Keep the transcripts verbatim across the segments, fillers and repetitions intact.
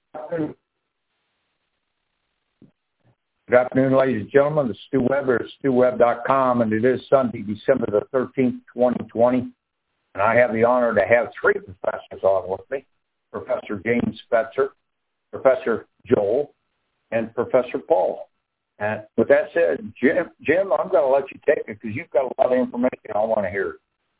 Good afternoon, ladies and gentlemen. This is Stu Webber at stu webb dot com, and it is Sunday, December the thirteenth, twenty twenty. And I have the honor to have three professors on with me, Professor James Fetzer, Professor Joel, and Professor Paul. And with that said, Jim, Jim, I'm going to let you take it because you've got a lot of information I want to hear.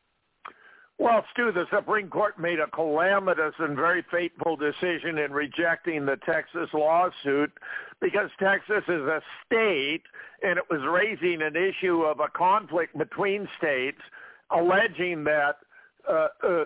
Well, Stu, the Supreme Court made a calamitous and very fateful decision in rejecting the Texas lawsuit because Texas is a state and it was raising an issue of a conflict between states, alleging that uh, uh,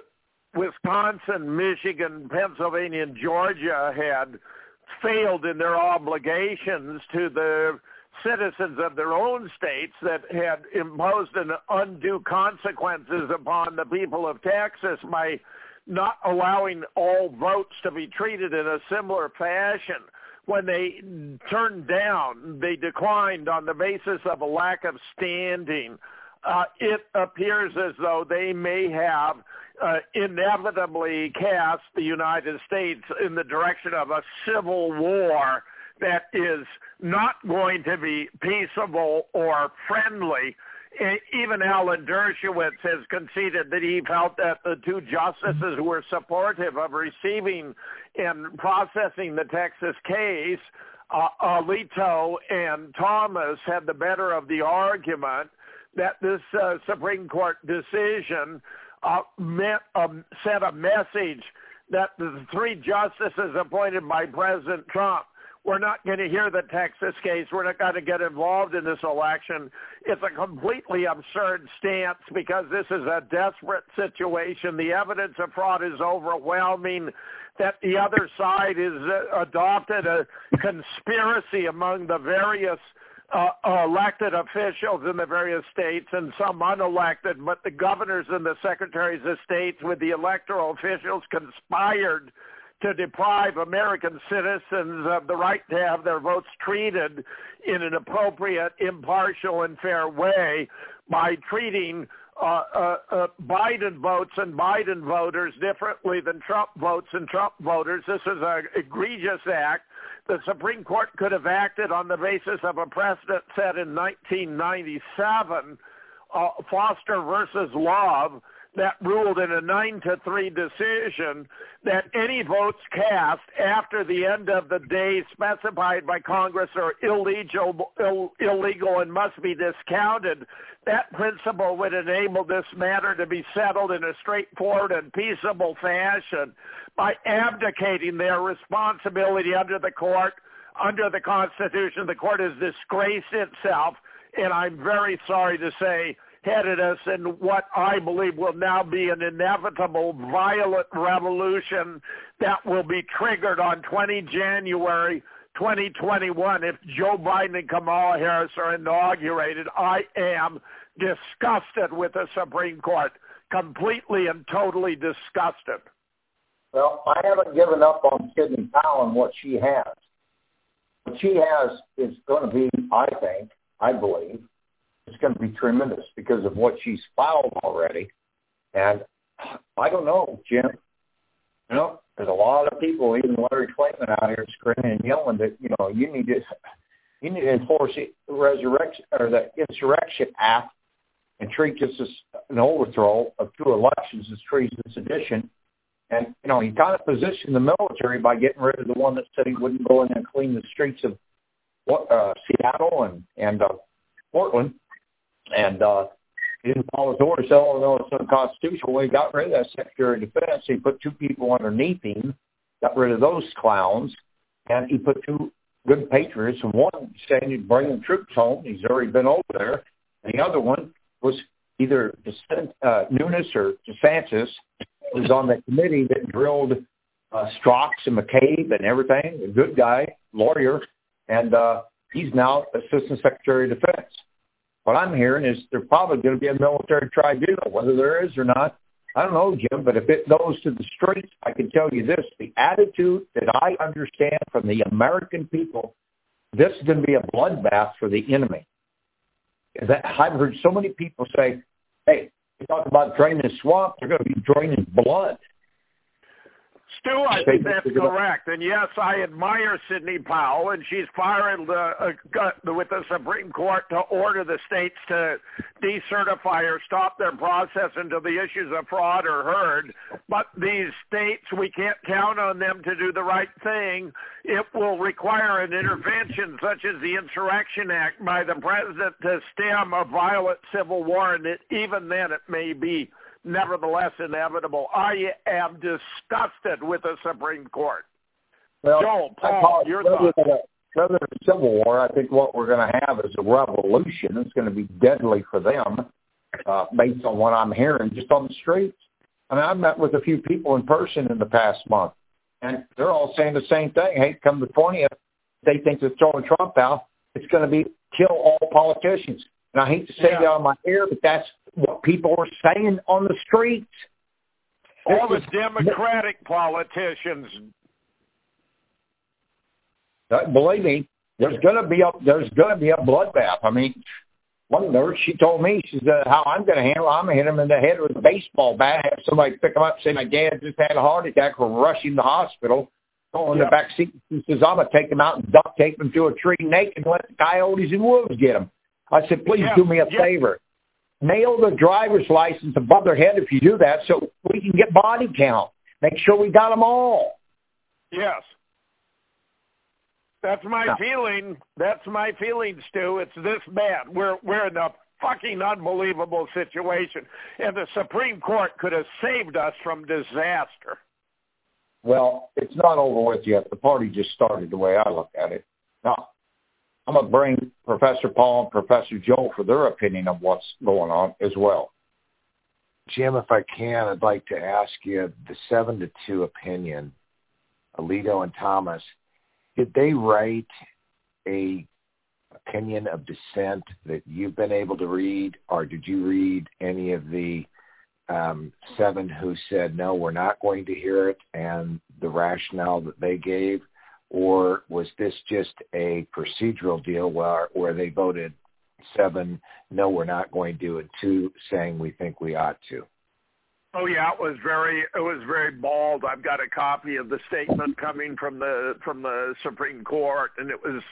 Wisconsin, Michigan, Pennsylvania, and Georgia had failed in their obligations to the citizens of their own states that had imposed an undue consequences upon the people of Texas by not allowing all votes to be treated in a similar fashion. When they turned down, they declined on the basis of a lack of standing. Uh, it appears as though they may have uh, inevitably cast the United States in the direction of a civil war that is not going to be peaceable or friendly. Even Alan Dershowitz has conceded that he felt that the two justices who were supportive of receiving and processing the Texas case, uh, Alito and Thomas, had the better of the argument that this uh, Supreme Court decision uh, meant, um, sent a message that the three justices appointed by President Trump, we're not going to hear the Texas case. We're not going to get involved in this election. It's a completely absurd stance because this is a desperate situation. The evidence of fraud is overwhelming, that the other side has uh, adopted a conspiracy among the various uh, elected officials in the various states and some unelected, but the governors and the secretaries of states with the electoral officials conspired to deprive American citizens of the right to have their votes treated in an appropriate, impartial, and fair way by treating uh, uh, uh, Biden votes and Biden voters differently than Trump votes and Trump voters. This is an egregious act. The Supreme Court could have acted on the basis of a precedent set in nineteen ninety-seven, uh, Foster versus Love, that ruled in a nine to three decision that any votes cast after the end of the day specified by Congress are illegal, Ill, illegal and must be discounted. That principle would enable this matter to be settled in a straightforward and peaceable fashion by abdicating their responsibility under the court, under the Constitution. The court has disgraced itself, and I'm very sorry to say headed us in what I believe will now be an inevitable violent revolution that will be triggered on the twentieth of January twenty twenty-one if Joe Biden and Kamala Harris are inaugurated. I am disgusted with the Supreme Court, completely and totally disgusted. Well, I haven't given up on Sidney Powell and what she has. What she has is going to be, I think, I believe, it's going to be tremendous because of what she's filed already. And I don't know, Jim. You know, there's a lot of people, even Larry Clayton, out here screaming and yelling that, you know, you need to you need to enforce the resurrection or the Insurrection Act and treat this as an overthrow of two elections as treason sedition. And, you know, he kind of positioned the military by getting rid of the one that said he wouldn't go in and clean the streets of uh, Seattle and, and uh, Portland. And uh, he didn't follow his orders, so although it's unconstitutional, when he got rid of that Secretary of Defense, he put two people underneath him, got rid of those clowns, and he put two good patriots, and one saying he'd bring the troops home. He's already been over there. And the other one was either uh, Nunes or DeSantis, was on the committee that drilled uh, Strzok and McCabe and everything, a good guy, lawyer, and uh, he's now Assistant Secretary of Defense. What I'm hearing is there's probably going to be a military tribunal. Whether there is or not, I don't know, Jim, but if it goes to the streets, I can tell you this, the attitude that I understand from the American people, this is going to be a bloodbath for the enemy. That, I've heard so many people say, hey, you talk about draining swamp, they're going to be draining blood. Stu, I think that's correct. And yes, I admire Sidney Powell, and she's firing the, uh, with the Supreme Court to order the states to decertify or stop their process until the issues of fraud are heard. But these states, we can't count on them to do the right thing. It will require an intervention such as the Insurrection Act by the president to stem a violent civil war, and it, even then it may be nevertheless inevitable. I am disgusted with the Supreme Court. Well, Joel, Paul, your rather thoughts? than, a, rather than a civil war, I think what we're going to have is a revolution. It's going to be deadly for them, uh, based on what I'm hearing just on the streets. I mean, I've met with a few people in person in the past month, and they're all saying the same thing. Hey, come the twentieth, they think they're throwing Trump out. It's going to be kill all politicians. And I hate to say yeah. that on my ear, but that's what people are saying on the streets. All the Democratic politicians. Believe me, there's going to be a there's going to be a bloodbath. I mean, one nurse, she told me, she said, how I'm going to handle it, I'm going to hit him in the head with a baseball bat, have somebody pick him up and say, my dad just had a heart attack, we're rushing to the hospital. Go in yeah. the back seat. He says, I'm going to take him out and duct tape him to a tree naked and let the coyotes and wolves get him. I said, please yeah. do me a yeah. favor. Nail the driver's license above their head if you do that so we can get body count. Make sure we got them all. Yes. That's my No. feeling. That's my feeling, Stu. It's this bad. We're we're in a fucking unbelievable situation. And the Supreme Court could have saved us from disaster. Well, it's not over with yet. The party just started the way I look at it. Now, I'm going to bring Professor Paul and Professor Joel for their opinion of what's going on as well. Jim, if I can, I'd like to ask you the seven to two opinion, Alito and Thomas, did they write a opinion of dissent that you've been able to read, or did you read any of the um, seven who said, no, we're not going to hear it, and the rationale that they gave? Or was this just a procedural deal where, where they voted seven, no, we're not going to, and two, saying we think we ought to? Oh yeah, it was very it was very bald. I've got a copy of the statement coming from the from the Supreme Court, and it was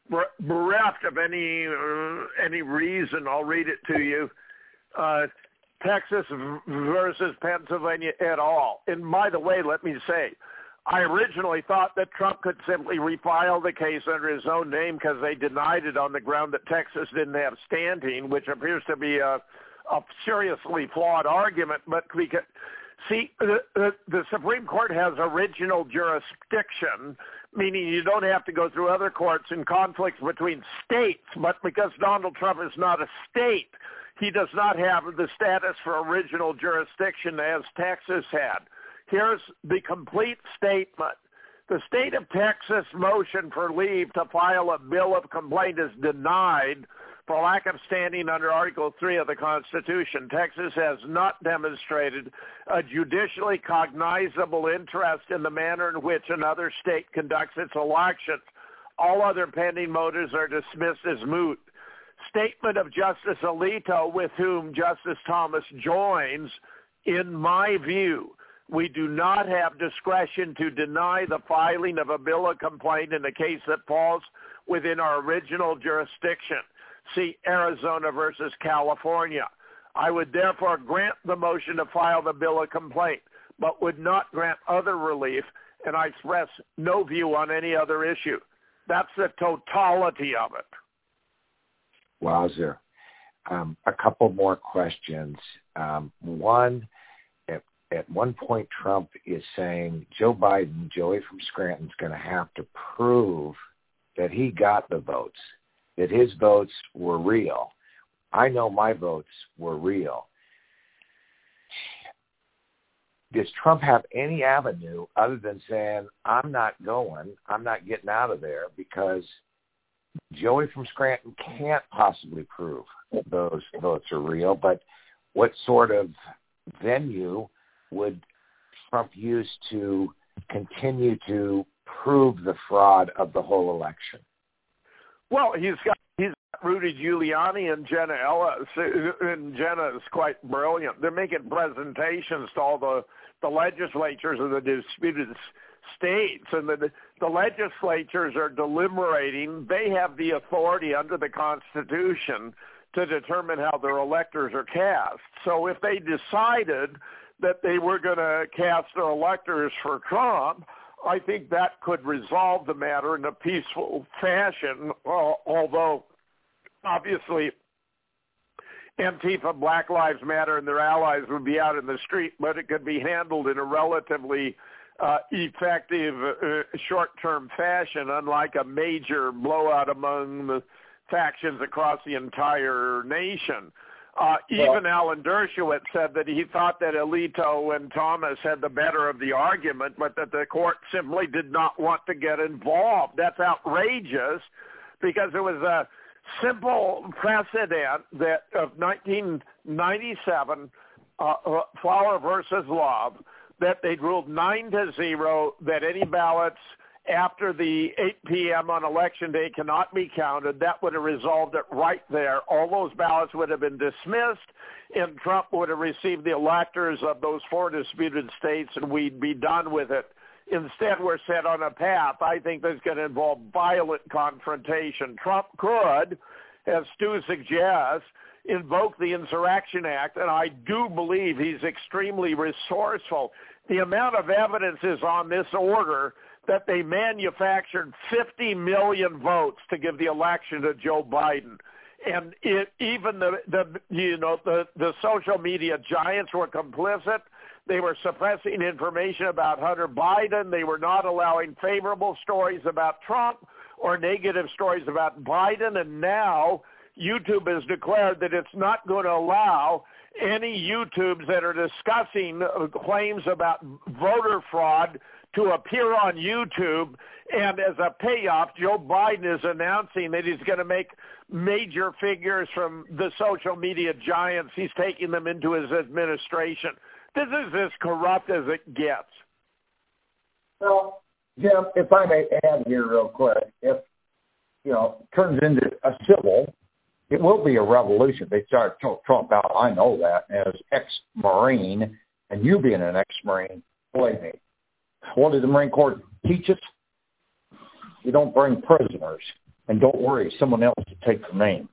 bereft of any uh, any reason. I'll read it to you. Uh, Texas versus Pennsylvania et al. And by the way, let me say, I originally thought that Trump could simply refile the case under his own name because they denied it on the ground that Texas didn't have standing, which appears to be a, a seriously flawed argument. But we could see the, the, the Supreme Court has original jurisdiction, meaning you don't have to go through other courts in conflicts between states. But because Donald Trump is not a state, he does not have the status for original jurisdiction as Texas had. Here's the complete statement. The state of Texas motion for leave to file a bill of complaint is denied for lack of standing under Article three of the Constitution. Texas has not demonstrated a judicially cognizable interest in the manner in which another state conducts its elections. All other pending motives are dismissed as moot. Statement of Justice Alito, with whom Justice Thomas joins, in my view, we do not have discretion to deny the filing of a bill of complaint in a case that falls within our original jurisdiction. See Arizona versus California. I would therefore grant the motion to file the bill of complaint, but would not grant other relief, and I express no view on any other issue. That's the totality of it. Wowzer. Um, a couple more questions. Um, one, At one point, Trump is saying Joe Biden, Joey from Scranton, is going to have to prove that he got the votes, that his votes were real. I know my votes were real. Does Trump have any avenue other than saying, I'm not going, I'm not getting out of there, because Joey from Scranton can't possibly prove those votes are real? But what sort of venue would Trump use to continue to prove the fraud of the whole election? Well, he's got he's got Rudy Giuliani and Jenna Ellis, and Jenna is quite brilliant. They're making presentations to all the the legislatures of the disputed states, and the, the legislatures are deliberating. They have the authority under the Constitution to determine how their electors are cast. So if they decided that they were going to cast their electors for Trump, I think that could resolve the matter in a peaceful fashion, uh, although obviously Antifa, Black Lives Matter, and their allies would be out in the street, but it could be handled in a relatively uh, effective uh, short-term fashion, unlike a major blowout among the factions across the entire nation. Uh, even well, Alan Dershowitz said that he thought that Alito and Thomas had the better of the argument, but that the court simply did not want to get involved. That's outrageous, because it was a simple precedent that of nineteen ninety-seven, uh, Flower versus Love, that they'd ruled nine to zero that any ballots after the eight p.m. on Election Day cannot be counted. That would have resolved it right there. All those ballots would have been dismissed, and Trump would have received the electors of those four disputed states, and we'd be done with it. Instead, we're set on a path, I think, that's going to involve violent confrontation. Trump could, as Stu suggests, invoke the Insurrection Act, and I do believe he's extremely resourceful. The amount of evidence is on this order that they manufactured fifty million votes to give the election to Joe Biden. And it, even the, the you know the, the social media giants were complicit. They were suppressing information about Hunter Biden. They were not allowing favorable stories about Trump or negative stories about Biden. And now YouTube has declared that it's not going to allow any YouTubes that are discussing claims about voter fraud to appear on YouTube. And as a payoff, Joe Biden is announcing that he's going to make major figures from the social media giants. He's taking them into his administration. This is as corrupt as it gets. Well, Jim, if I may add here real quick, if, you know, it turns into a civil, it will be a revolution. They start to Trump out. I know that as ex-Marine, and you being an ex-Marine, believe me. What did the Marine Corps teach us? You don't bring prisoners, and don't worry, someone else to take the name.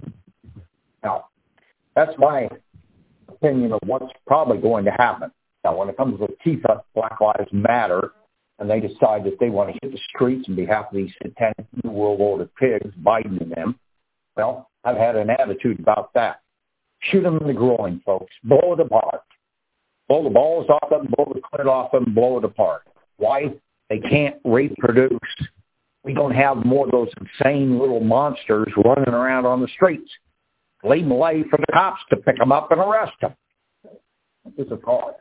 Now, that's my opinion of what's probably going to happen. Now, when it comes to Antifa, Black Lives Matter, and they decide that they want to hit the streets on behalf of these satanic New World Order pigs, Biden and them, well, I've had an attitude about that. Shoot them in the groin, folks. Blow it apart. Blow the balls off them, blow the clit off them, blow it apart. Why? They can't reproduce. We don't have more of those insane little monsters running around on the streets. Leave them away for the cops to pick them up and arrest them. It's a thought.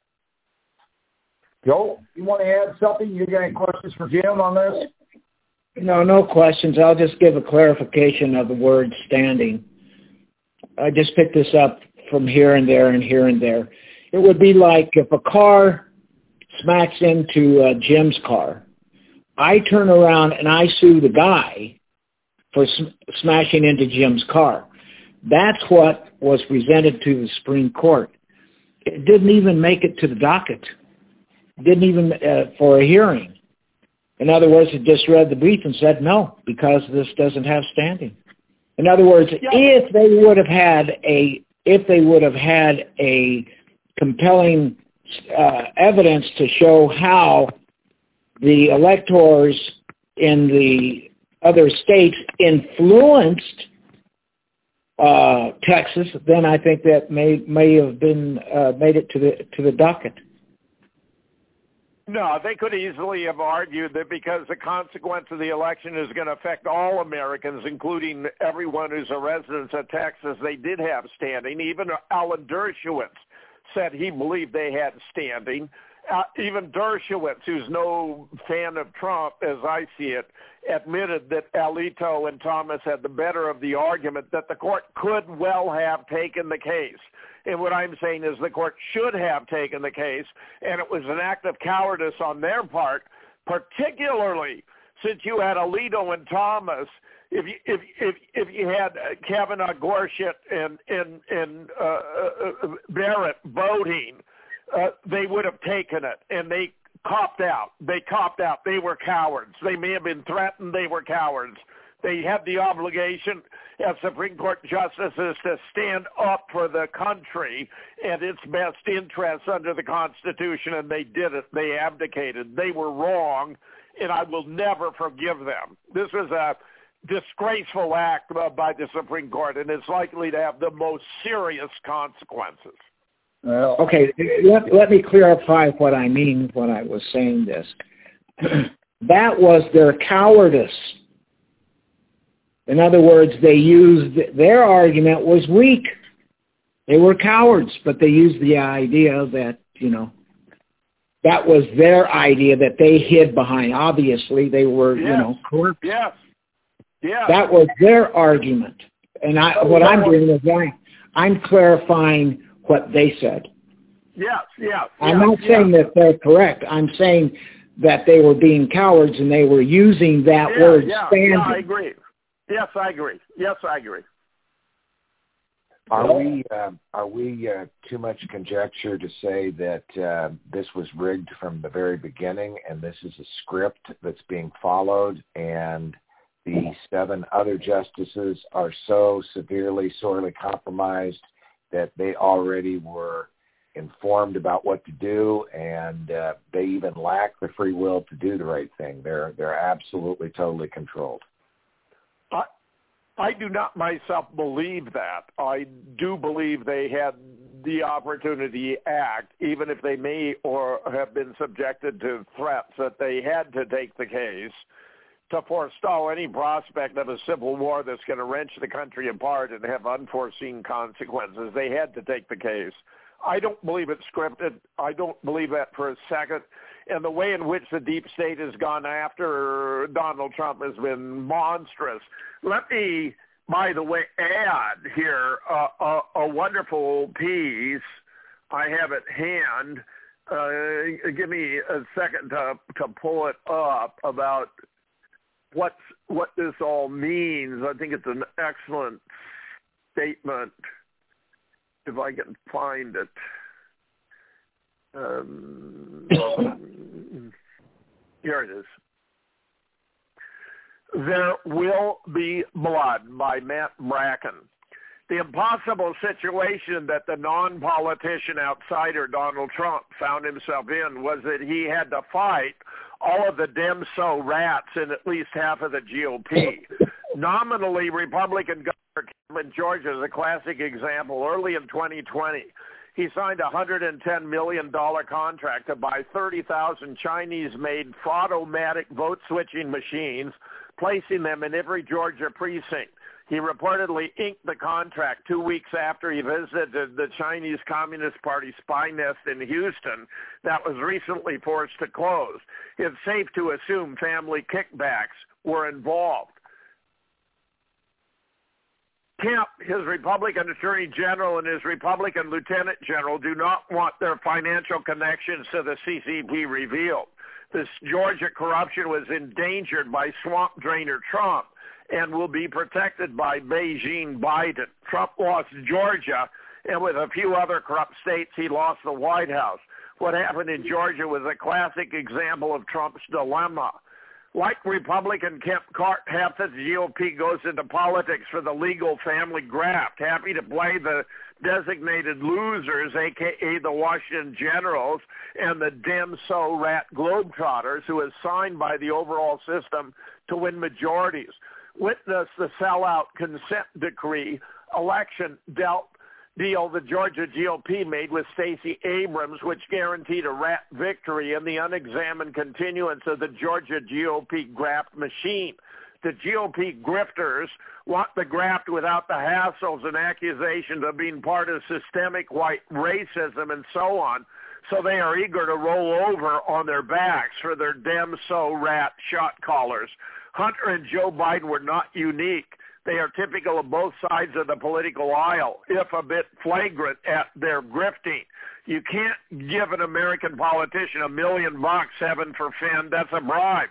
Joe, you want to add something? You got any questions for Jim on this? No, no questions. I'll just give a clarification of the word standing. I just picked this up from here and there and here and there. It would be like if a car smacks into uh, Jim's car, I turn around and I sue the guy for sm- smashing into Jim's car. That's what was presented to the Supreme Court. It didn't even make it to the docket. It didn't even uh, for a hearing. In other words, it just read the brief and said no, because this doesn't have standing. In other words, yeah. if they would have had a if they would have had a compelling uh, evidence to show how the electors in the other states influenced uh, Texas, then I think that may may have been uh, made it to the to the docket. No, they could easily have argued that because the consequence of the election is going to affect all Americans, including everyone who's a resident of Texas, they did have standing. Even Alan Dershowitz said he believed they had standing. Uh, even Dershowitz, who's no fan of Trump, as I see it, admitted that Alito and Thomas had the better of the argument, that the court could well have taken the case. And what I'm saying is the court should have taken the case, and it was an act of cowardice on their part, particularly since you had Alito and Thomas. If you if if if you had Kavanaugh, Gorsuch, and and and uh, uh, Barrett voting, uh, they would have taken it, and they copped out. They copped out. They were cowards. They may have been threatened. They were cowards. They had the obligation as Supreme Court justices to stand up for the country and its best interests under the Constitution, and they did it. They abdicated. They were wrong, and I will never forgive them. This was a disgraceful act by the Supreme Court, and it's likely to have the most serious consequences. Well, okay, let, let me clarify what I mean when I was saying this. That was their cowardice. In other words, they used, their argument was weak. They were cowards, but they used the idea that, you know, that was their idea that they hid behind. Obviously, they were, yes. you know, corrupt. Yes. Yes. That was their argument. And I, what I'm doing is I, I'm clarifying what they said. Yes, yes. I'm yes, not yes. saying that they're correct. I'm saying that they were being cowards and they were using that yeah, word yeah, standing. Yeah, I agree. Yes, I agree. Yes, I agree. Are we uh, are we uh, too much conjecture to say that uh, this was rigged from the very beginning, and this is a script that's being followed, and the seven other justices are so severely, sorely compromised that they already were informed about what to do, and uh, they even lack the free will to do the right thing? They're they're absolutely, totally controlled. I, I do not myself believe that. I do believe they had the opportunity to act, even if they may or have been subjected to threats, that they had to take the case to forestall any prospect of a civil war that's going to wrench the country apart and have unforeseen consequences. They had to take the case. I don't believe it's scripted. I don't believe that for a second. And the way in which the deep state has gone after Donald Trump has been monstrous. Let me, by the way, add here uh, a, a wonderful piece. I have at hand. Uh, give me a second to, to pull it up about what's, what this all means. I think it's an excellent statement. If I can find it. Um, here it is. There Will Be Blood by Matt Bracken. The impossible situation that the non-politician outsider Donald Trump found himself in was that he had to fight all of the Dem-So rats in at least half of the G O P. Nominally, Republican Governor Kevin Georgia is a classic example. Early in twenty twenty, he signed a one hundred ten million dollars contract to buy thirty thousand Chinese-made fraud-o-matic vote-switching machines, placing them in every Georgia precinct. He reportedly inked the contract two weeks after he visited the Chinese Communist Party spy nest in Houston that was recently forced to close. It's safe to assume family kickbacks were involved. Kemp, his Republican Attorney General, and his Republican Lieutenant General do not want their financial connections to the C C P revealed. This Georgia corruption was endangered by swamp drainer Trump and will be protected by Beijing Biden. Trump lost Georgia, and with a few other corrupt states, he lost the White House. What happened in Georgia was a classic example of Trump's dilemma. Like Republican Kemp Cart, half the G O P goes into politics for the legal family graft, happy to play the designated losers, a k a the Washington Generals, and the Dem-So rat Globetrotters, who is signed by the overall system to win majorities. Witness the sellout consent decree election dealt deal the Georgia G O P made with Stacey Abrams, which guaranteed a rat victory and the unexamined continuance of the Georgia G O P graft machine. The G O P grifters want the graft without the hassles and accusations of being part of systemic white racism and so on, so they are eager to roll over on their backs for their Dem-So rat shot callers. Hunter and Joe Biden were not unique. They are typical of both sides of the political aisle, if a bit flagrant at their grifting. You can't give an American politician a million bucks, heaven forfend. That's a bribe.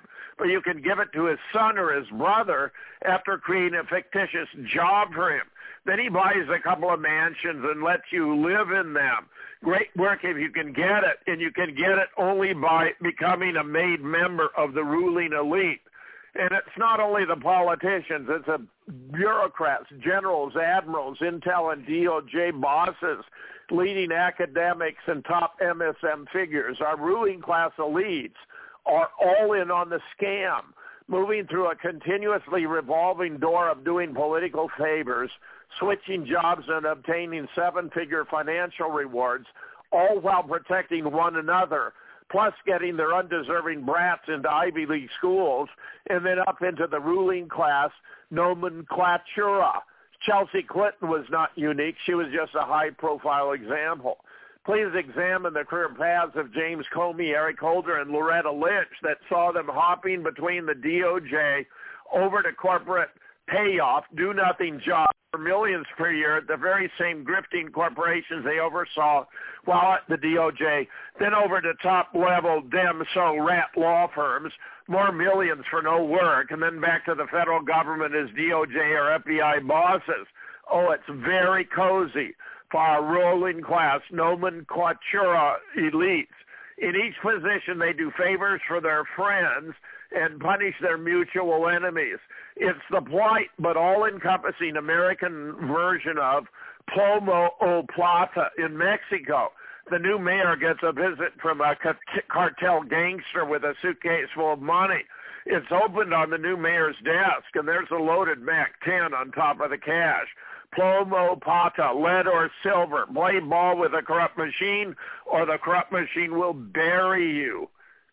or you can give it to his son or his brother after creating a fictitious job for him. Then he buys a couple of mansions and lets you live in them. Great work if you can get it, and you can get it only by becoming a made member of the ruling elite. And it's not only the politicians, it's a bureaucrats, generals, admirals, Intel and D O J bosses, leading academics and top M S M figures. Our ruling class elites are all in on the scam, moving through a continuously revolving door of doing political favors, switching jobs and obtaining seven-figure financial rewards, all while protecting one another, plus getting their undeserving brats into Ivy League schools and then up into the ruling class nomenclatura. Chelsea Clinton was not unique. She was just a high-profile example. Please examine the career paths of James Comey, Eric Holder, and Loretta Lynch that saw them hopping between the D O J over to corporate payoff, do-nothing jobs for millions per year at the very same grifting corporations they oversaw while at the D O J, then over to top-level dem-so-rat law firms, more millions for no work, and then back to the federal government as D O J or F B I bosses. Oh, it's very cozy for our ruling class nomenclatura elites. In each position, they do favors for their friends and punish their mutual enemies. It's the polite but all-encompassing American version of Plomo o Plata in Mexico. The new mayor gets a visit from a cartel gangster with a suitcase full of money. It's opened on the new mayor's desk, and there's a loaded Mac ten on top of the cash. Plomo Plata, lead or silver. Play ball with a corrupt machine, or the corrupt machine will bury you.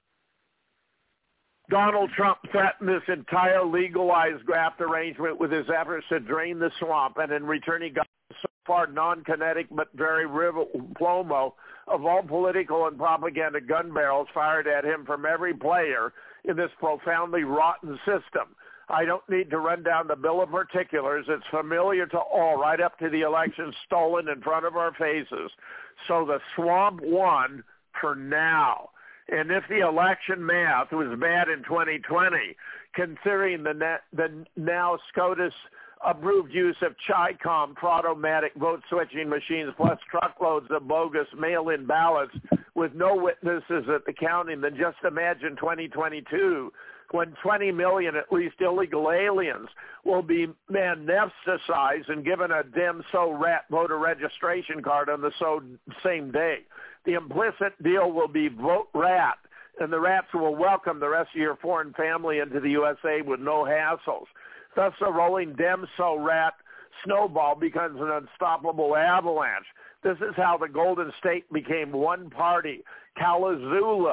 Donald Trump threatened this entire legalized graft arrangement with his efforts to drain the swamp, and in return he got so far non-kinetic but very rival plomo of all political and propaganda gun barrels fired at him from every player in this profoundly rotten system. I don't need to run down the bill of particulars. It's familiar to all right up to the election stolen in front of our faces. So the swamp won for now. And if the election math was bad in twenty twenty, considering the, na- the now SCOTUS approved use of Chi-Com fraud-o-matic vote-switching machines plus truckloads of bogus mail-in ballots with no witnesses at the counting, then just imagine twenty twenty-two, when twenty million at least illegal aliens will be amnesticized and given a dem-so-rat voter registration card on the so same day. The implicit deal will be vote rat, and the rats will welcome the rest of your foreign family into the U S A with no hassles. Thus, a rolling dem-so-rat snowball becomes an unstoppable avalanche. This is how the Golden State became one party. Calazula,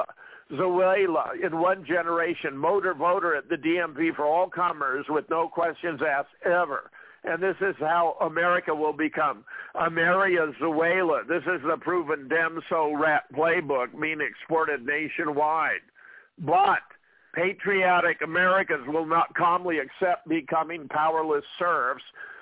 Zuela, in one generation, motor voter at the D M V for all comers with no questions asked ever. And this is how America will become Ameriazuela. This is the proven dem-so-rat playbook being exported nationwide. But patriotic Americans will not calmly accept becoming powerless serfs.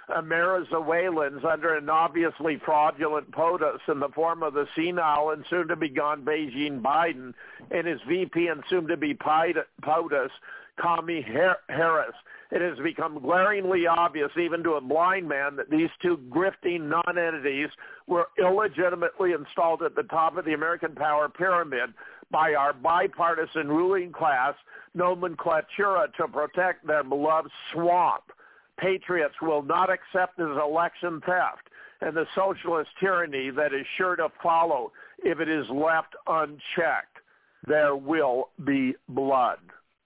Amerizuelans under an obviously fraudulent POTUS in the form of the senile and soon-to-be-gone Beijing Biden and his V P and soon-to-be POTUS, Kami Harris. It has become glaringly obvious, even to a blind man, that these two grifting non-entities were illegitimately installed at the top of the American power pyramid by our bipartisan ruling class nomenclatura to protect their beloved swamp. Patriots will not accept this election theft and the socialist tyranny that is sure to follow if it is left unchecked. There will be blood.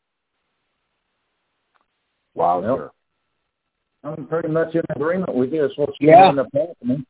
Wow, Well, sir. I'm pretty much in agreement with you. That's what's Yeah. going to happen.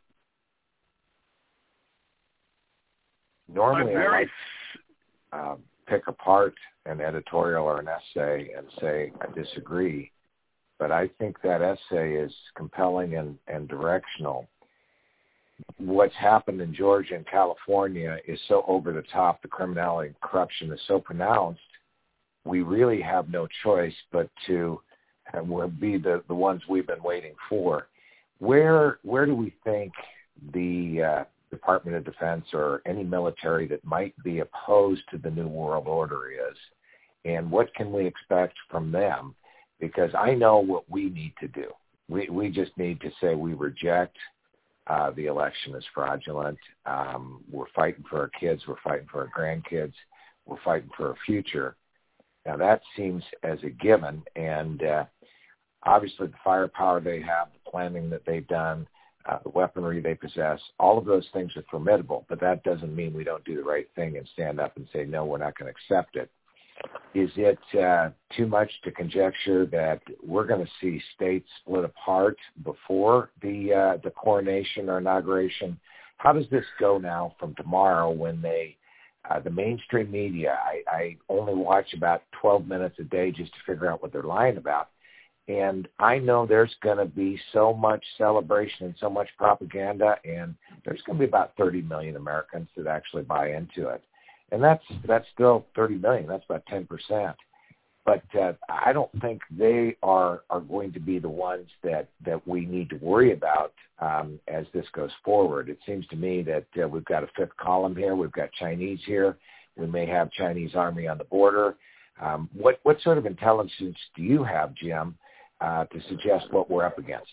Normally, I very like uh, pick apart an editorial or an essay and say I disagree, but I think that essay is compelling and, and directional. What's happened in Georgia and California is so over the top. The criminality and corruption is so pronounced. We really have no choice but to and will be the, the ones we've been waiting for. Where where do we think the uh, Department of Defense or any military that might be opposed to the New World Order is? and what can we expect from them? Because I know what we need to do. We we just need to say we reject uh, the election as fraudulent. Um, we're fighting for our kids. We're fighting for our grandkids. We're fighting for our future. Now, that seems as a given, and uh, obviously the firepower they have, the planning that they've done, uh, the weaponry they possess, all of those things are formidable, but that doesn't mean we don't do the right thing and stand up and say, no, we're not going to accept it. Is it uh, too much to conjecture that we're going to see states split apart before the uh, the coronation or inauguration? How does this go now from tomorrow when they, uh, the mainstream media, I, I only watch about twelve minutes a day just to figure out what they're lying about. And I know there's going to be so much celebration and so much propaganda, and there's going to be about thirty million Americans that actually buy into it. And that's that's still thirty million. That's about ten percent. But uh, I don't think they are, are going to be the ones that, that we need to worry about um, as this goes forward. It seems to me that uh, we've got a fifth column here. We've got Chinese here. We may have Chinese army on the border. Um, what, what sort of intelligence do you have, Jim, uh, to suggest what we're up against?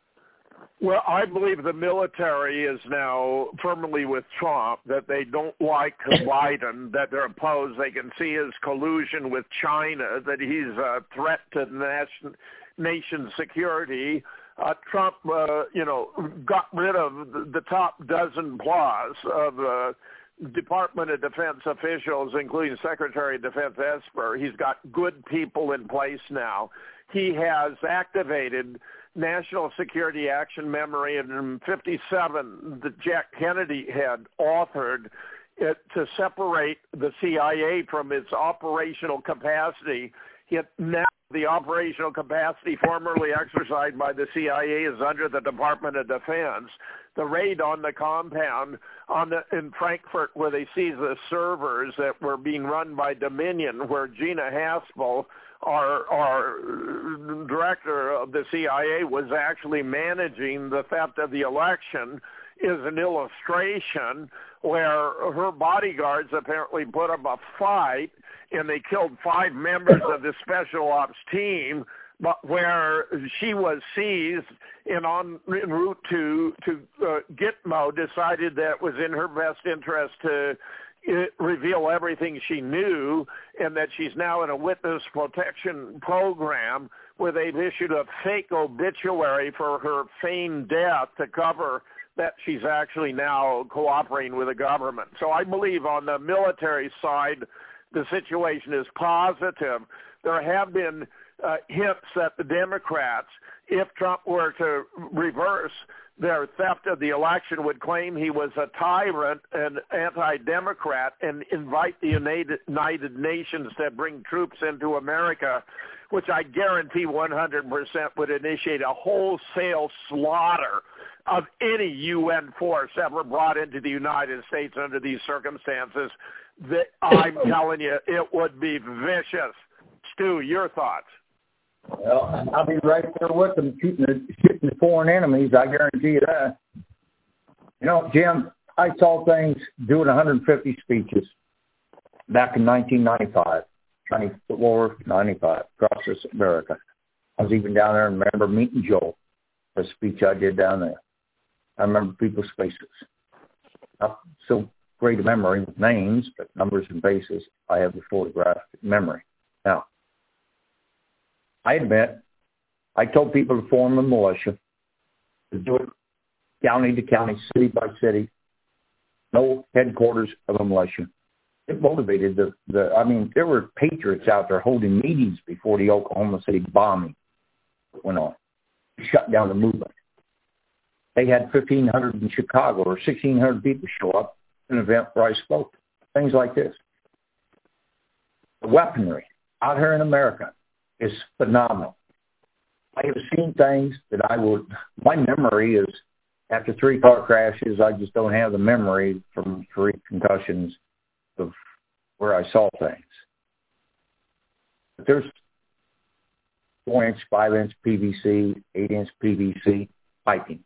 Well, I believe the military is now firmly with Trump, that they don't like Biden, that they're opposed. They can see his collusion with China, that he's a threat to nation, nation security. Uh, Trump, uh, you know, got rid of the, the top dozen plus of uh, Department of Defense officials, including Secretary of Defense Esper. He's got good people in place now. He has activated National Security Action Memorandum fifty-seven that Jack Kennedy had authored it to separate the C I A from its operational capacity. Yet now the operational capacity formerly exercised by the C I A is under the Department of Defense. The raid on the compound on the, in Frankfurt, where they seized the servers that were being run by Dominion, where Gina Haspel, our, our director of the C I A, was actually managing the theft of the election, is an illustration where her bodyguards apparently put up a fight and they killed five members of the special ops team, but where she was seized and on en route to, to uh, Gitmo decided that it was in her best interest to It reveal everything she knew, and that she's now in a witness protection program where they've issued a fake obituary for her feigned death to cover that she's actually now cooperating with the government. So I believe on the military side, the situation is positive. There have been uh, hints that the Democrats, if Trump were to reverse their theft of the election, would claim he was a tyrant and anti-Democrat and invite the United, United Nations to bring troops into America, which I guarantee one hundred percent would initiate a wholesale slaughter of any U N force ever brought into the United States under these circumstances. That I'm telling you, it would be vicious. Stu, your thoughts? Well, I'll be right there with them, shooting the, shooting the foreign enemies. I guarantee you that. You know, Jim, I saw things doing one hundred fifty speeches back in nineteen ninety-five, ninety-four, ninety-five, across this America. I was even down there and remember meeting Joe, the speech I did down there. I remember people's faces. Not so great a memory with names, but numbers and faces, I have a photographic memory. Now, I admit, I told people to form a militia, to do it county to county, city by city, no headquarters of a militia. It motivated the, the, I mean, there were patriots out there holding meetings before the Oklahoma City bombing went on. Shut down the movement. They had fifteen hundred in Chicago or sixteen hundred people show up at an event where I spoke. Things like this. The weaponry out here in America is phenomenal. I have seen things that I would, my memory is, after three car crashes, I just don't have the memory from three concussions of where I saw things. But there's four-inch, five-inch P V C, eight-inch P V C piping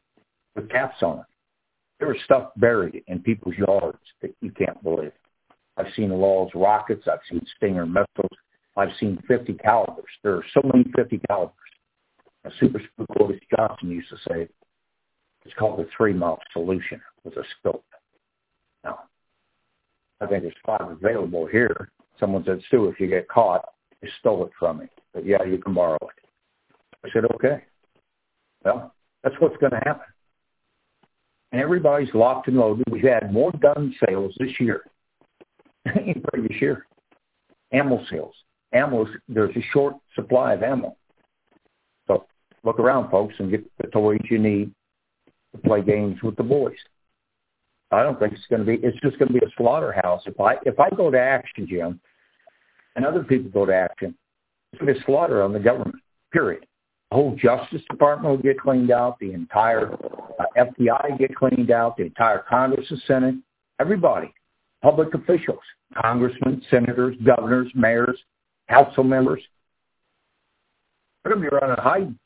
with caps on it. There was stuff buried in people's yards that you can't believe. I've seen Law's rockets. I've seen Stinger missiles. I've seen fifty calibers. There are so many fifty calibers. A super spook Otis Johnson used to say, it's called the three-mile solution with a scope. Now, I think there's five available here. Someone said, Stu, if you get caught, you stole it from me. But yeah, you can borrow it. I said, okay. Well, that's what's going to happen. And everybody's locked and loaded. We've had more gun sales this year than any previous year. Ammo sales. Ammo, there's a short supply of ammo. So look around, folks, and get the toys you need to play games with the boys. I don't think it's going to be, it's just going to be a slaughterhouse. If I if I go to action, Jim, and other people go to action, it's going to be a slaughter on the government, period. The whole Justice Department will get cleaned out. The entire uh, F B I get cleaned out. The entire Congress and Senate, everybody, public officials, congressmen, senators, governors, mayors, council members, they're going to be running hiding.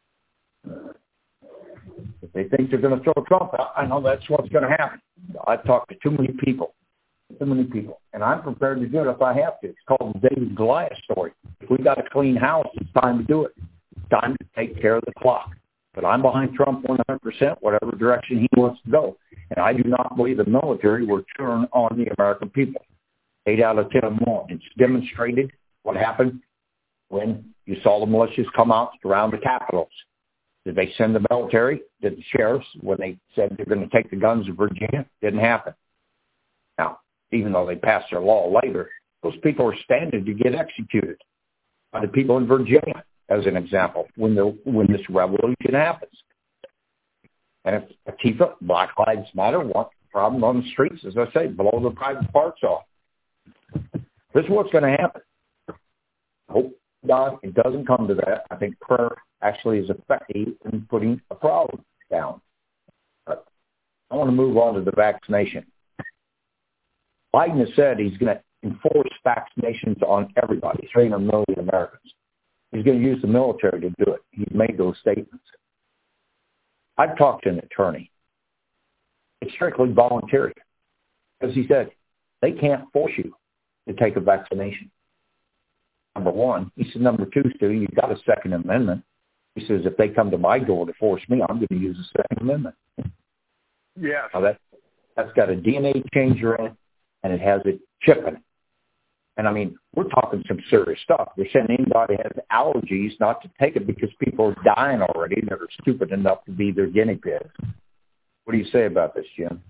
If they think they're going to throw Trump out, I know that's what's going to happen. I've talked to too many people, too many people, and I'm prepared to do it if I have to. It's called the David Goliath story. If we got a clean house, it's time to do it. It's time to take care of the clock. But I'm behind Trump one hundred percent, whatever direction he wants to go. And I do not believe the military will turn on the American people. Eight out of ten won't. It's demonstrated what happened when you saw the militias come out around the capitals. Did they send the military? Did the sheriffs, when they said they're going to take the guns to Virginia? Didn't happen. Now, even though they passed their law later, those people are standing to get executed by the people in Virginia, as an example, when the when this revolution happens. And if Antifa, Black Lives Matter, want the problem on the streets, as I say, blow the private parts off. This is what's going to happen. I hope, God, it doesn't come to that. I think prayer actually is effective in putting a problem down. But I want to move on to the vaccination. Biden has said he's going to enforce vaccinations on everybody, three hundred million Americans. He's going to use the military to do it. He's made those statements. I've talked to an attorney. It's strictly voluntary. As he said, they can't force you to take a vaccination. Number one. He said, number two, Stu, you've got a Second Amendment. He says, if they come to my door to force me, I'm going to use the Second Amendment. Yes. Now that, that's got a D N A changer in it, and it has a chip in it. And, I mean, we're talking some serious stuff. They're saying anybody has allergies not to take it because people are dying already that are stupid enough to be their guinea pigs. What do you say about this, Jim?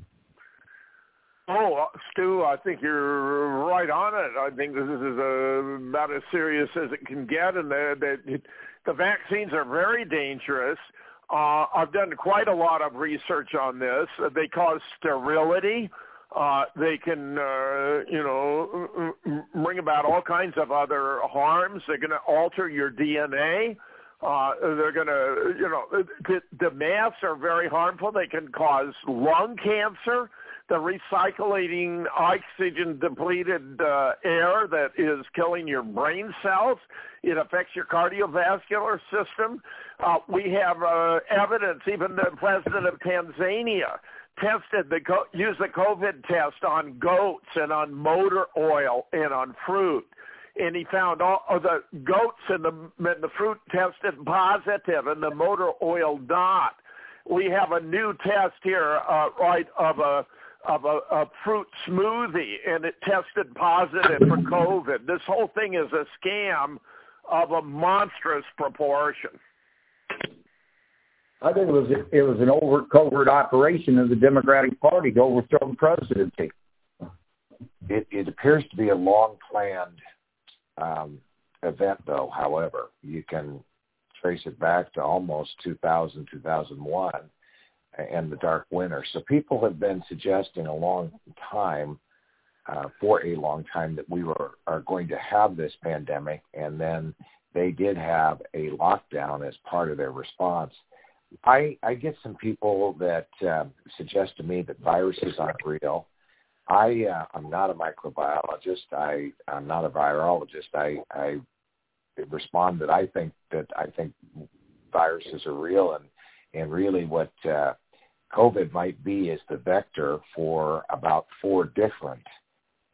Oh, Stu, I think you're right on it. I think this is uh, about as serious as it can get, and the, the, the vaccines are very dangerous. Uh, I've done quite a lot of research on this. They cause sterility. Uh, they can, uh, you know, bring about all kinds of other harms. They're going to alter your D N A. Uh, they're going to, you know, the, the masks are very harmful. They can cause lung cancer. The recycling oxygen-depleted uh, air that is killing your brain cells. It affects your cardiovascular system. Uh, we have uh, evidence, even the president of Tanzania tested the used the COVID test on goats and on motor oil and on fruit, and he found all of the goats and the and the fruit tested positive, and the motor oil not. We have a new test here, uh, right, of a of a, a fruit smoothie, and it tested positive for COVID. This whole thing is a scam of a monstrous proportion. I think it was it was an overt, covert operation of the Democratic Party to overthrow the presidency. It, it appears to be a long-planned um, event, though. However, you can trace it back to almost two thousand, two thousand one and the dark winter. So people have been suggesting a long time, uh, for a long time, that we were are going to have this pandemic, and then they did have a lockdown as part of their response. I, I get some people that uh, suggest to me that viruses aren't real. I, uh, I'm not a microbiologist. I, I'm not a virologist. I, I respond that I think that I think viruses are real, and, and really what uh, COVID might be is the vector for about four different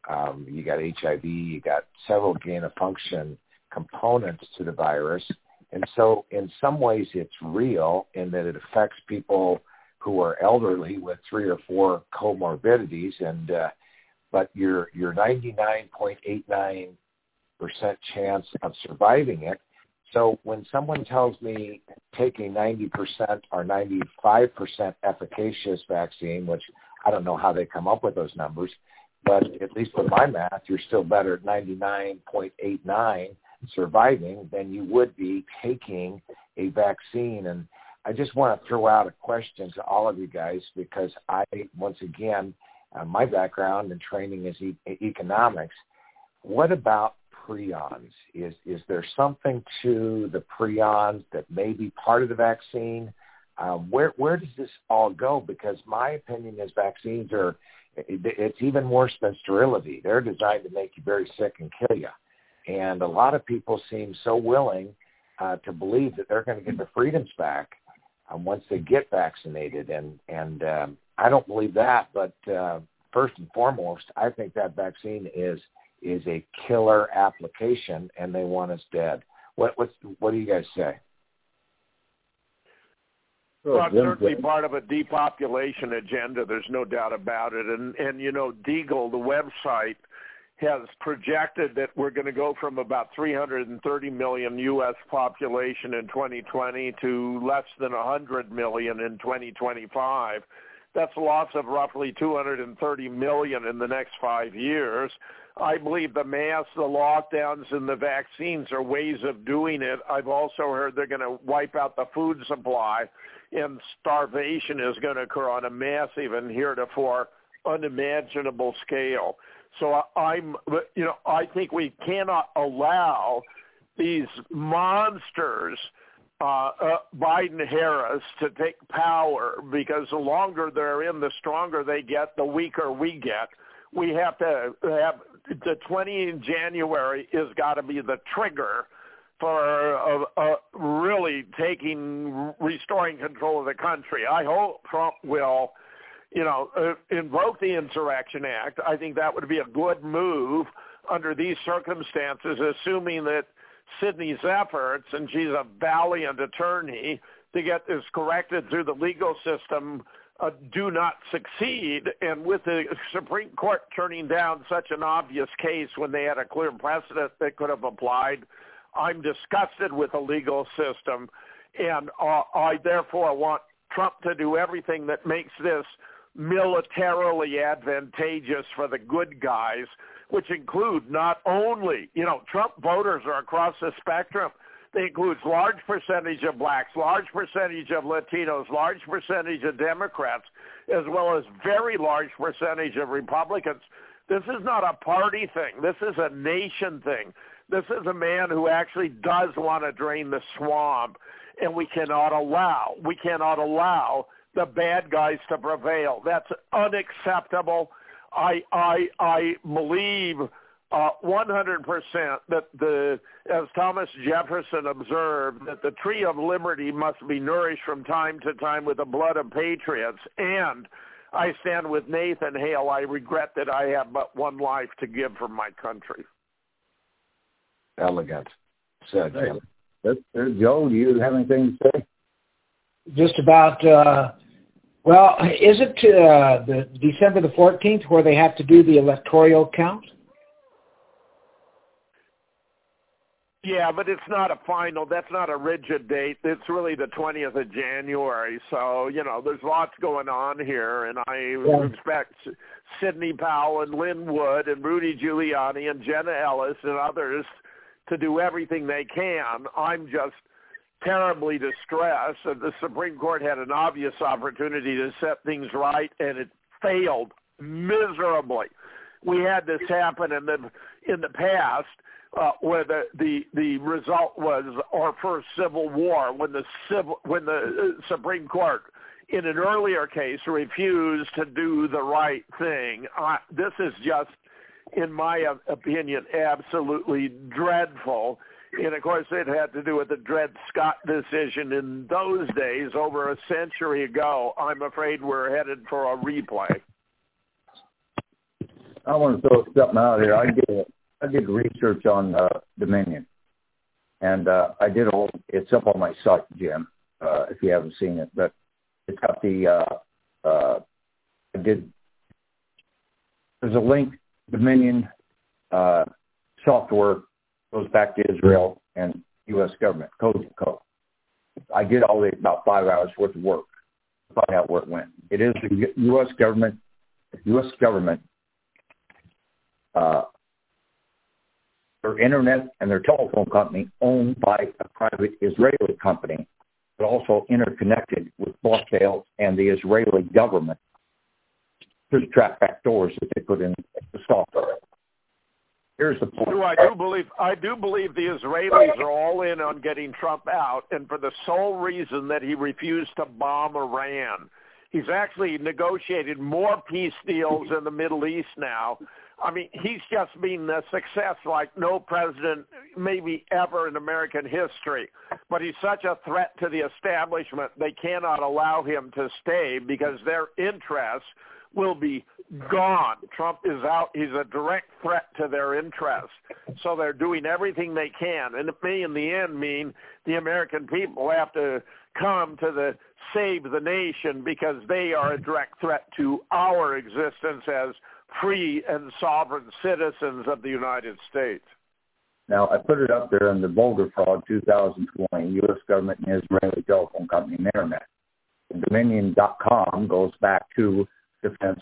Um, you got H I V, you got several gain-of-function components to the virus. And so in some ways it's real in that it affects people who are elderly with three or four comorbidities, and uh, but your your ninety-nine point eight nine percent chance of surviving it. So when someone tells me take a ninety percent or ninety-five percent efficacious vaccine, which I don't know how they come up with those numbers, but at least with my math, you're still better at ninety-nine point eight nine surviving than you would be taking a vaccine. And I just want to throw out a question to all of you guys, because I, once again, uh, my background and training is e- economics. What about prions? Is is there something to the prions that may be part of the vaccine? Um, where where does this all go? Because my opinion is vaccines are, it, it's even worse than sterility. They're designed to make you very sick and kill you. And a lot of people seem so willing uh, to believe that they're going to get their freedoms back um, once they get vaccinated. And, and um, I don't believe that. But uh, first and foremost, I think that vaccine is is a killer application, and they want us dead. What what's, what do you guys say? Well, it's certainly part of a depopulation agenda. There's no doubt about it. And, and you know, Deagle, the website, has projected that we're going to go from about three hundred thirty million U S population in twenty twenty to less than one hundred million in twenty twenty-five. That's a loss of roughly two hundred thirty million in the next five years. I believe the masks, the lockdowns, and the vaccines are ways of doing it. I've also heard they're going to wipe out the food supply, and starvation is going to occur on a massive and heretofore unimaginable scale. So I'm, you know, I think we cannot allow these monsters, uh, uh, Biden-Harris, to take power, because the longer they're in, the stronger they get, the weaker we get. We have to have the twentieth of January is got to be the trigger for uh, uh, really taking, restoring control of the country. I hope Trump will, you know, uh, invoke the Insurrection Act. I think that would be a good move under these circumstances, assuming that Sydney's efforts, and she's a valiant attorney, to get this corrected through the legal system uh, do not succeed. And with the Supreme Court turning down such an obvious case when they had a clear precedent that could have applied, I'm disgusted with the legal system. And uh, I therefore want Trump to do everything that makes this militarily advantageous for the good guys, which include not only, you know, Trump voters are across the spectrum. They include large percentage of blacks, large percentage of Latinos, large percentage of Democrats, as well as very large percentage of Republicans. This is not a party thing. This is a nation thing. This is a man who actually does want to drain the swamp, and we cannot allow, we cannot allow the bad guys to prevail. That's unacceptable. I I I believe uh, one hundred percent that the, as Thomas Jefferson observed, that the tree of liberty must be nourished from time to time with the blood of patriots. And I stand with Nathan Hale. I regret that I have but one life to give for my country. Elegant. Said Jim. Hey, Joe, do you have anything to say? Just about, uh, well, is it uh, the December the fourteenth where they have to do the electoral count? Yeah, but it's not a final. That's not a rigid date. It's really the twentieth of January. So, you know, there's lots going on here, and I yeah. expect Sidney Powell and Lynn Wood and Rudy Giuliani and Jenna Ellis and others to do everything they can. I'm just terribly distressed, and the Supreme Court had an obvious opportunity to set things right, and it failed miserably. We had this happen in the in the past, uh, where the, the the result was our first Civil War, when the civil when the Supreme Court, in an earlier case, refused to do the right thing. Uh, this is just, in my opinion, absolutely dreadful. And, of course, it had to do with the Dred Scott decision in those days, over a century ago. I'm afraid we're headed for a replay. I want to throw something out here. I did I did research on uh, Dominion, and uh, I did all. It's up on my site, Jim. Uh, if you haven't seen it, but it's got the. Uh, uh, I did. There's a link. Dominion uh, software goes back to Israel and U S government code to code. I did all the about five hours worth of work to find out where it went. It is the U S government. U S government. Uh, their internet and their telephone company owned by a private Israeli company, but also interconnected with Blocktail and the Israeli government through the track back doors that they put in the software. Here's the point. I do believe I do believe the Israelis are all in on getting Trump out, and for the sole reason that he refused to bomb Iran. He's actually negotiated more peace deals in the Middle East now. I mean, he's just been a success like no president maybe ever in American history. But he's such a threat to the establishment, they cannot allow him to stay because their interests will be gone. Trump is out. He's a direct threat to their interests. So they're doing everything they can. And it may in the end mean the American people have to come to the save the nation because they are a direct threat to our existence as free and sovereign citizens of the United States. Now, I put it up there in the Volga Fraud two thousand twenty, U S government and Israeli telephone company and internet. Dominion dot com goes back to Defense,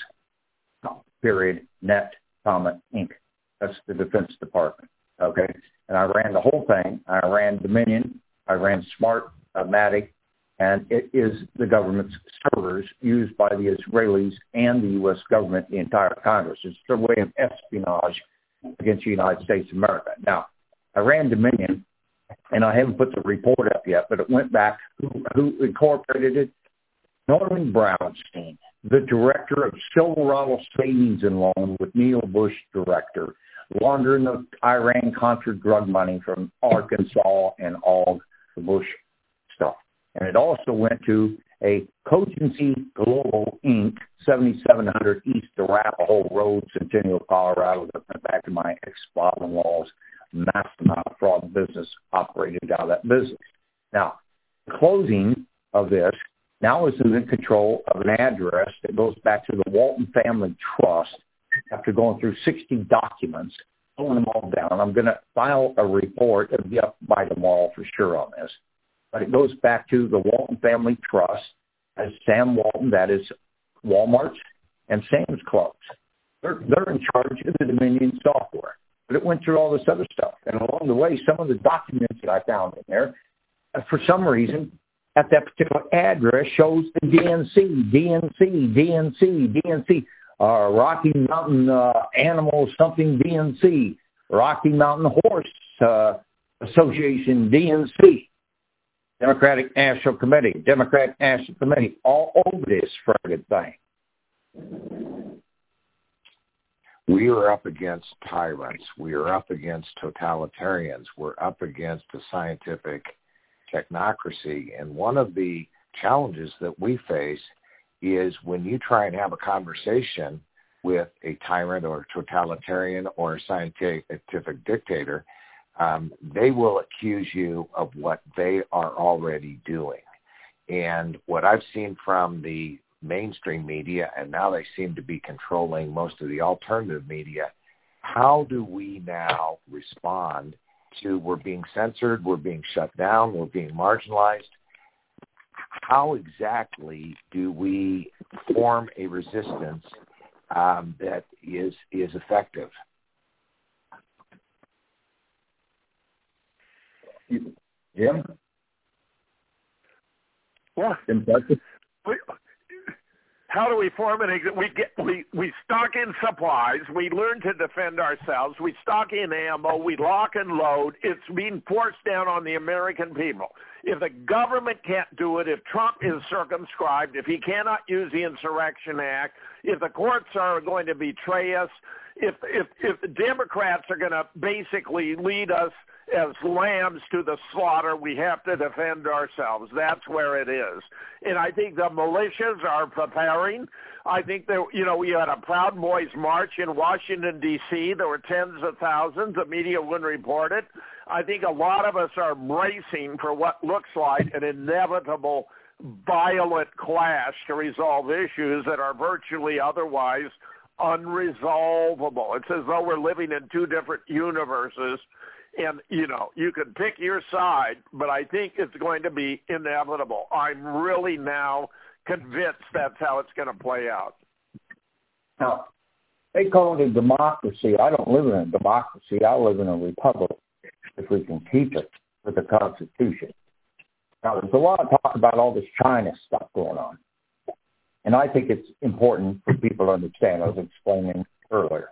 period, net, comma, Incorporated. That's the Defense Department, okay? And I ran the whole thing. I ran Dominion. I ran Smartmatic, and it is the government's servers used by the Israelis and the U S government, the entire Congress. It's their way of espionage against the United States of America. Now, I ran Dominion, and I haven't put the report up yet, but it went back. Who, who incorporated it? Norman Brownstein, the director of Silverado Savings and Loan with Neil Bush director, laundering the Iran-Contra drug money from Arkansas and all the Bush stuff. And it also went to a Cogency Global, Incorporated, seventy-seven hundred East Arapahoe Road, Centennial, Colorado, that went back to my ex-father-in-law's mastermind fraud business operated out of that business. Now, the closing of this now is in control of an address that goes back to the Walton Family Trust after going through sixty documents, pulling them all down. I'm going to file a report. It'll be up by tomorrow for sure on this. But it goes back to the Walton Family Trust as Sam Walton, that is Walmart's and Sam's Clubs. They're, they're in charge of the Dominion software. But it went through all this other stuff. And along the way, some of the documents that I found in there, for some reason, at that particular address shows the D N C, D N C, D N C, D N C, uh, Rocky Mountain uh, Animal something D N C, Rocky Mountain Horse uh, Association D N C, Democratic National Committee, Democratic National Committee, all over this friggin' thing. We are up against tyrants. We are up against totalitarians. We're up against a scientific technocracy. And one of the challenges that we face is when you try and have a conversation with a tyrant or a totalitarian or a scientific dictator, um, they will accuse you of what they are already doing. And what I've seen from the mainstream media, and now they seem to be controlling most of the alternative media, how do we now respond to we're being censored, we're being shut down, we're being marginalized? How exactly do we form a resistance um, that is is effective? Jim? What? We, how do we form it? We get we, we stock in supplies. We learn to defend ourselves. We stock in ammo. We lock and load. It's being forced down on the American people. If the government can't do it, if Trump is circumscribed, if he cannot use the Insurrection Act, if the courts are going to betray us, if if if the Democrats are going to basically lead us as lambs to the slaughter. We have to defend ourselves. That's where it is. And I think the militias are preparing. I think that, you know, we had a Proud Boys march in Washington, D C There were tens of thousands. The media wouldn't report it. I think a lot of us are bracing for what looks like an inevitable violent clash to resolve issues that are virtually otherwise unresolvable. It's as though we're living in two different universes. And, you know, you can pick your side, but I think it's going to be inevitable. I'm really now convinced that's how it's going to play out. Now, they call it a democracy. I don't live in a democracy. I live in a republic, if we can keep it with the Constitution. Now, there's a lot of talk about all this China stuff going on. And I think it's important for people to understand, I was explaining earlier.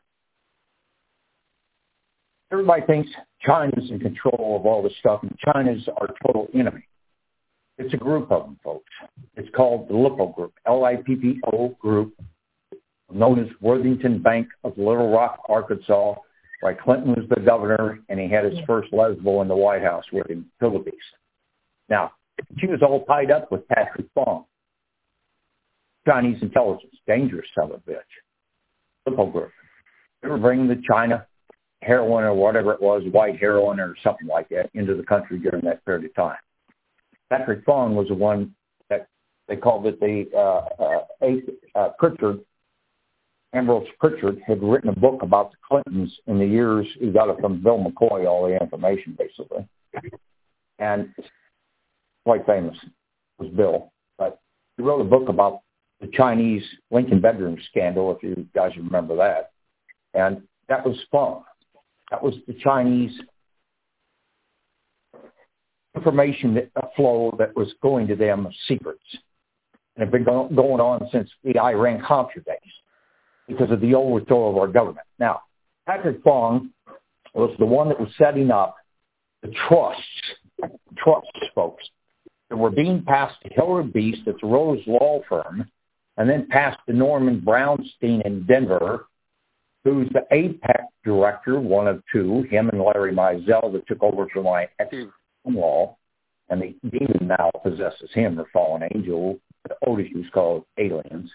Everybody thinks China's in control of all this stuff, and China's our total enemy. It's a group of them, folks. It's called the Lippo Group, L I P P O Group, known as Worthington Bank of Little Rock, Arkansas, where Clinton was the governor, and he had his first lesbo in the White House with him, Philippines. Now, she was all tied up with Patrick Fong, Chinese intelligence, dangerous son of a bitch. Lippo Group. They were bringing the China heroin or whatever it was, white heroin or something like that, into the country during that period of time. Patrick Fong was the one that they called it the uh, uh, uh, Pritchard, Ambrose Pritchard had written a book about the Clintons in the years, he got it from Bill McCoy, all the information basically. And quite famous was Bill, but he wrote a book about the Chinese Lincoln bedroom scandal, if you guys remember that. And that was Fong. That was the Chinese information that, uh, flow that was going to them of secrets. And it's been go- going on since the Iran-Contra days because of the overthrow of our government. Now, Patrick Fong was the one that was setting up the trusts, trusts, folks, that were being passed to Hillary Beast at the Rose Law Firm, and then passed to Norman Brownstein in Denver, who's the APEC director, one of two, him and Larry Mizell, that took over for my ex-in-law, and the demon now possesses him, the fallen angel, the Otis used called aliens.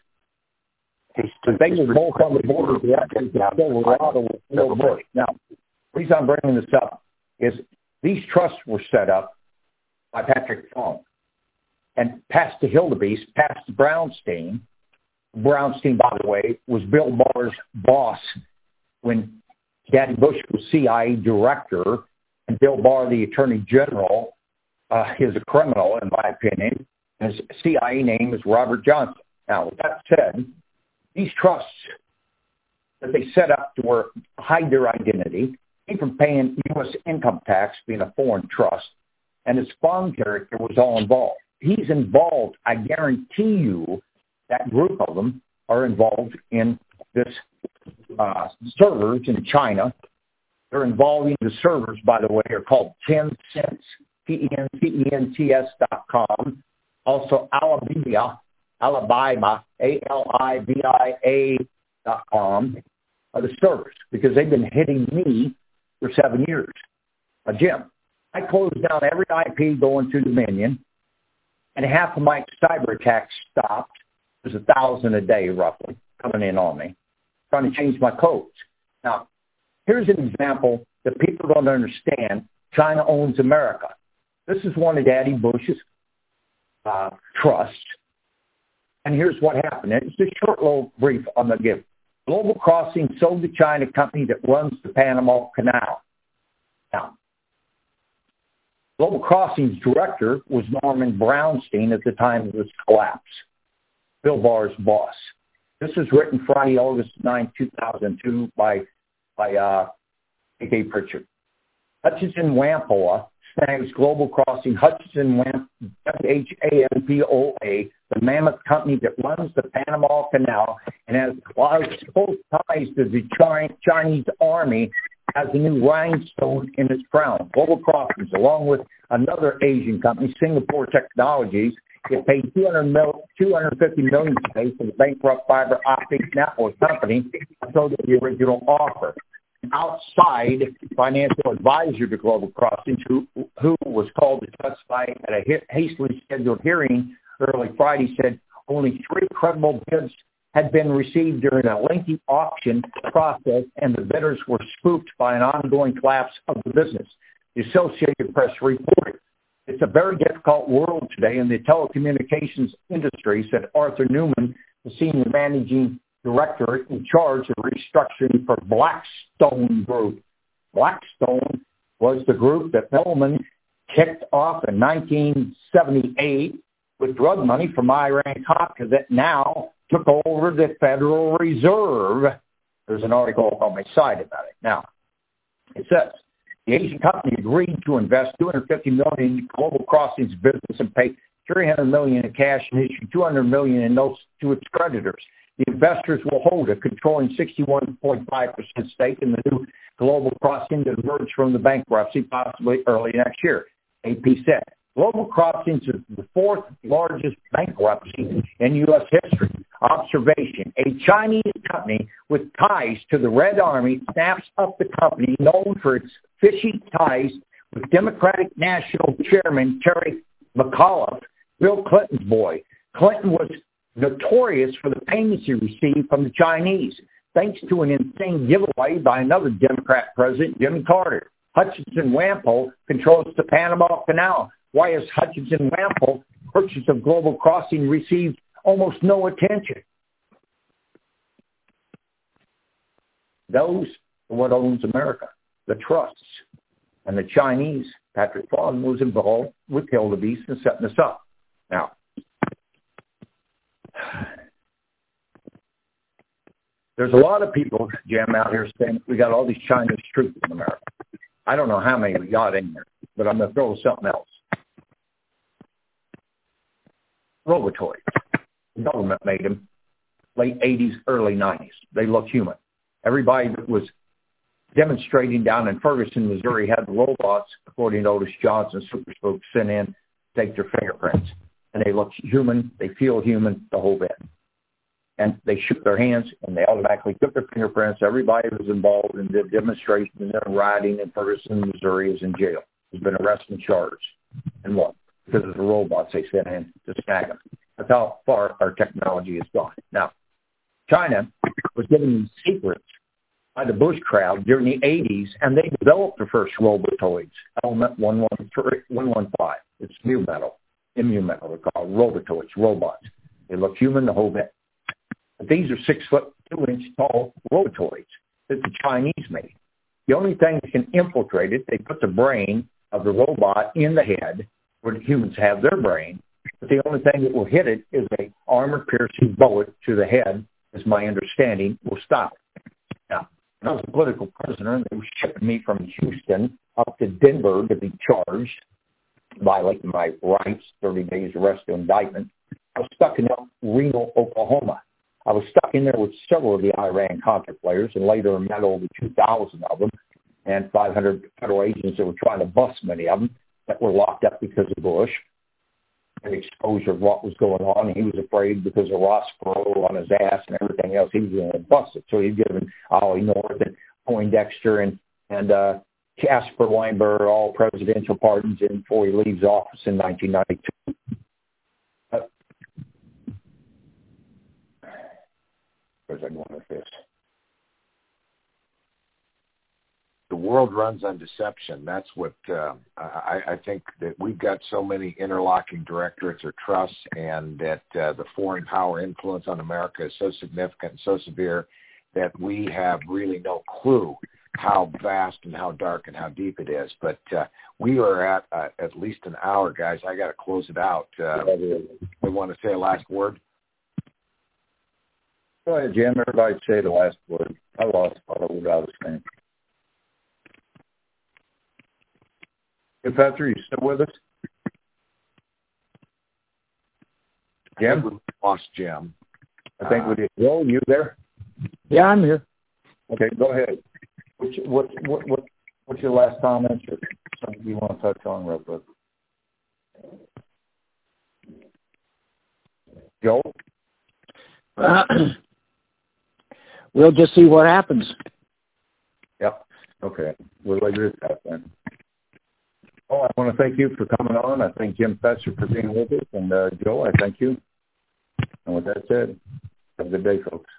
But they were both on the board of the Colorado with Bill Bush. Now, the reason I'm bringing this up is these trusts were set up by Patrick Fong and passed to Hildebeest, passed to Brownstein. Brownstein, by the way, was Bill Barr's boss when Daddy Bush was C I A director, and Bill Barr, the attorney general, uh, is a criminal, in my opinion, and his C I A name is Robert Johnson. Now, with that said, these trusts that they set up to where, hide their identity, came from paying U S income tax, being a foreign trust, and his Fong character was all involved. He's involved, I guarantee you, that group of them are involved in this uh, servers in China. They're involved in the servers, by the way, are called ten cents, T E N C E N T S dot com. Also, Alibaba, Alibaba, A L I B I A dot com are the servers, because they've been hitting me for seven years. Uh, Jim, I closed down every I P going to Dominion, and half of my cyber attacks stopped. There's a thousand a day, roughly, coming in on me, trying to change my codes. Now, here's an example that people don't understand. China owns America. This is one of Daddy Bush's uh, trusts. And here's what happened. It's a short little brief I'm going to give. Global Crossing sold the China company that runs the Panama Canal. Now, Global Crossing's director was Norman Brownstein at the time of this collapse, Bill Barr's boss. This was written Friday, August ninth, two thousand two by, by uh, A K Pritchard. Hutchison Whampoa snags Global Crossing. Hutchison Whampoa, W H A M P O A, the mammoth company that runs the Panama Canal and has close ties to the Chinese army, has a new rhinestone in its crown. Global Crossings, along with another Asian company, Singapore Technologies, it paid two hundred fifty million dollars today for the bankrupt fiber optic network company, so the original offer. outside financial advisor to Global Crossings, who who was called to testify at a hastily scheduled hearing early Friday, said only three credible bids had been received during a lengthy auction process, and the bidders were spooked by an ongoing collapse of the business. The Associated Press reported. It's a very difficult world today in the telecommunications industry, said Arthur Newman, the senior managing director in charge of restructuring for Blackstone Group. Blackstone was the group that Millman kicked off in nineteen seventy-eight with drug money from Iran-Contra that now took over the Federal Reserve. There's an article on my site about it. Now, it says, the Asian company agreed to invest two hundred fifty million dollars in Global Crossings business and pay three hundred million dollars in cash and issue two hundred million dollars in notes to its creditors. The investors will hold a controlling sixty-one point five percent stake in the new Global Crossing that emerged from the bankruptcy possibly early next year, A P said. Global Crossings is the fourth largest bankruptcy in U S history. Observation, a Chinese company with ties to the Red Army snaps up the company known for its fishy ties with Democratic National Chairman Terry McAuliffe, Bill Clinton's boy. Clinton was notorious for the payments he received from the Chinese, thanks to an insane giveaway by another Democrat president, Jimmy Carter. Hutchinson Whampoa controls the Panama Canal. Why has Hutchinson Whampoa purchase of Global Crossing received almost no attention? Those are what owns America, the trusts. And the Chinese, Patrick Flanagan, was involved with Hildebeest and setting this up. Now, there's a lot of people, Jim, out here saying we got all these Chinese troops in America. I don't know how many we got in there, but I'm going to throw something else. Robotoids. The government made them late eighties, early nineties. They look human. Everybody that was demonstrating down in Ferguson, Missouri had the robots, according to Otis Johnson, Super Spook, sent in to take their fingerprints. And they look human, they feel human, the whole bit. And they shook their hands, and they automatically took their fingerprints. Everybody who was involved in the demonstrations and rioting in Ferguson, Missouri is in jail. Has been arrested and charged. And what? Because of the robots they sent in to snag them. That's how far our technology has gone. Now, China was given these secrets by the Bush crowd during the eighties, and they developed the first robotoids, element one one five. It's mu metal, immune metal, they're called robotoids, robots. They look human, the whole bit. But these are six foot, two inch tall robotoids that the Chinese made. The only thing that can infiltrate it, they put the brain of the robot in the head, where humans have their brain, but the only thing that will hit it is a armor-piercing bullet to the head, as my understanding, will stop it. Now, I was a political prisoner, and they were shipping me from Houston up to Denver to be charged, violating my rights, thirty days arrest and indictment. I was stuck in Reno, Oklahoma. I was stuck in there with several of the Iran-Contra players, and later met over two thousand of them, and five hundred federal agents that were trying to bust many of them that were locked up because of Bush and exposure of what was going on. And he was afraid because of Ross Perot on his ass and everything else, he was going to bust it. So he'd given Ollie North and Poindexter and, and uh, Casper Weinberg all presidential pardons in before he leaves office in nineteen ninety-two. Uh, where's I going with this? The world runs on deception. That's what uh, I, I think, that we've got so many interlocking directorates or trusts, and that uh, the foreign power influence on America is so significant and so severe that we have really no clue how vast and how dark and how deep it is. But uh, we are at uh, at least an hour, guys. I got to close it out. Uh, we want to say a last word? Go ahead, Jim. Everybody say the last word. I lost all of what I was saying. Hey, Patrick, you still with us? Jim? We lost Jim. I think we did. Joe, you there? Yeah, I'm here. Okay, go ahead. What's, what, what, what, what's your last comment or something you want to touch on real quick? Joe? Uh, we'll just see what happens. Yep. Okay. We'll leave it at that then. Well, I want to thank you for coming on. I thank Jim Fetzer for being with us. And uh, Joe, I thank you. And with that said, have a good day, folks.